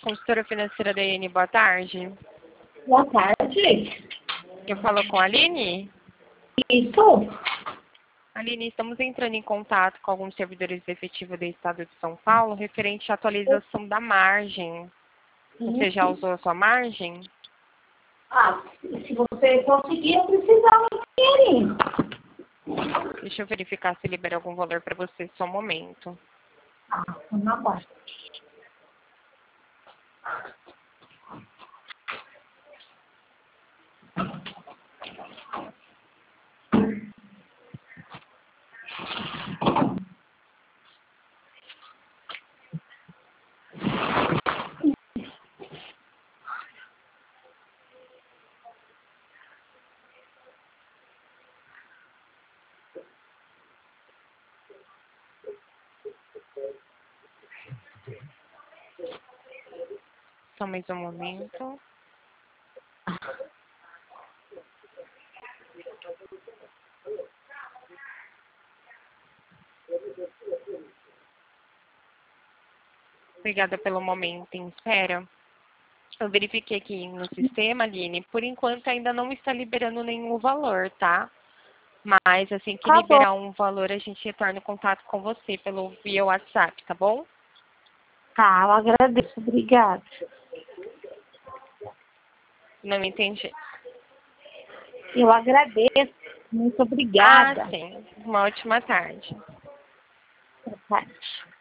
consultora financeira da IN, boa tarde. Boa tarde. Eu falo com a Aline? Isso. Aline, estamos entrando em contato com alguns servidores efetivos do Estado de São Paulo referente à atualização da margem. Você já usou a sua margem? Se você conseguir, eu precisava de dinheirinho. Deixa eu verificar se libera algum valor para você, só um momento. Vamos agora. Só mais um momento. Obrigada pelo momento em espera. Eu verifiquei aqui no sistema, Aline, por enquanto ainda não está liberando nenhum valor, tá? Mas assim que Tá bom. liberar um valor, a gente retorna o contato com você pelo via WhatsApp, tá bom? Tá, eu agradeço. Obrigada. Não entendi. Eu agradeço. Muito obrigada. Sim. Uma ótima tarde. Boa tarde.